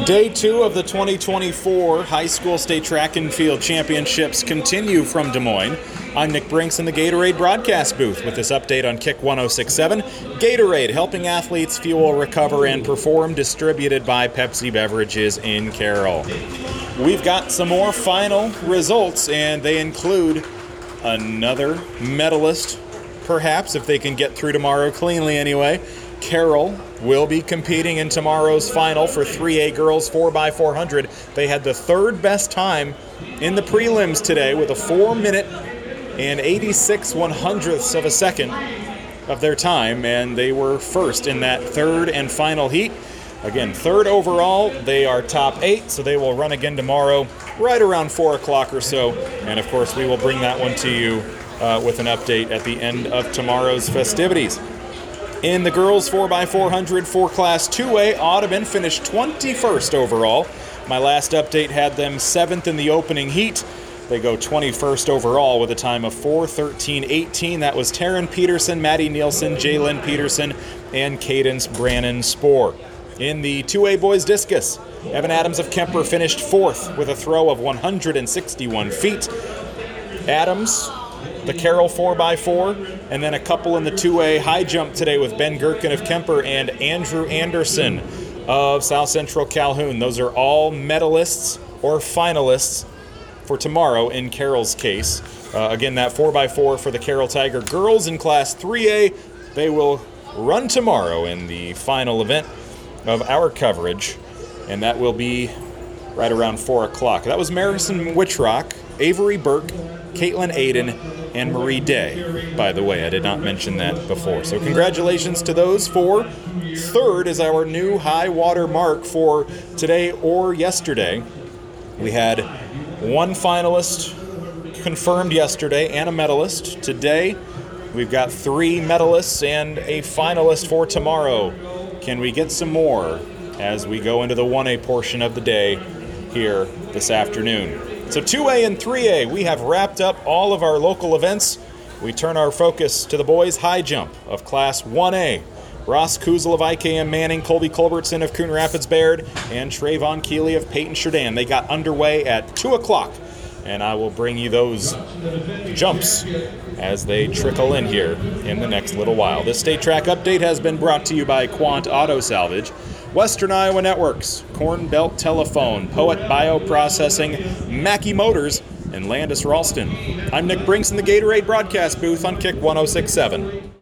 Day 2 of the 2024 High School State Track and Field Championships continue from Des Moines. I'm Nick Brinks in the Gatorade broadcast booth with this update on Kick 1067. Gatorade, helping athletes fuel, recover, and perform, distributed by Pepsi Beverages in Carroll. We've got some more final results, and they include another medalist, perhaps, if they can get through tomorrow cleanly anyway. Carroll will be competing in tomorrow's final for 3A girls 4x400. They had the third best time in the prelims today with a 4-minute and 86/100ths of a second of their time, and they were first in that third and final heat. Again, third overall. They are top 8, so they will run again tomorrow right around 4 o'clock or so. And of course, we will bring that one to you with an update at the end of tomorrow's festivities. In the girls 4x400 for Class 2A, Audubon finished 21st overall. My last update had them 7th in the opening heat. They go 21st overall with a time of 4:13.18. That was Taryn Peterson, Maddie Nielsen, Jalen Peterson, and Cadence Brannon Spohr. In the 2A boys discus, Evan Adams of Kemper finished 4th with a throw of 161 feet. Adams, the Carroll 4x4, and then a couple in the 2A high jump today with Ben Gherkin of Kemper and Andrew Anderson of South Central Calhoun. Those are all medalists or finalists for tomorrow in Carroll's case. Again, that 4x4 for the Carroll Tiger girls in Class 3A. They will run tomorrow in the final event of our coverage, and that will be right around 4 o'clock. That was Marison Witchrock, Avery Burke, Caitlin Aiden, and Marie Day. By the way, I did not mention that before. So congratulations to those four. Third is our new high water mark for today or yesterday. We had one finalist confirmed yesterday and a medalist. Today, we've got 3 medalists and a finalist for tomorrow. Can we get some more as we go into the 1A portion of the day here this afternoon? So 2A and 3A, we have wrapped up all of our local events. We turn our focus to the boys' high jump of Class 1A. Ross Kuzel of IKM Manning, Colby Culbertson of Coon Rapids Baird, and Trayvon Keeley of Peyton Sheridan. They got underway at 2 o'clock, and I will bring you those jumps as they trickle in here in the next little while. This State Track Update has been brought to you by Quant Auto Salvage, Western Iowa Networks, Corn Belt Telephone, Poet Bioprocessing, Mackey Motors, and Landis Ralston. I'm Nick Brinks in the Gatorade broadcast booth on Kick 1067.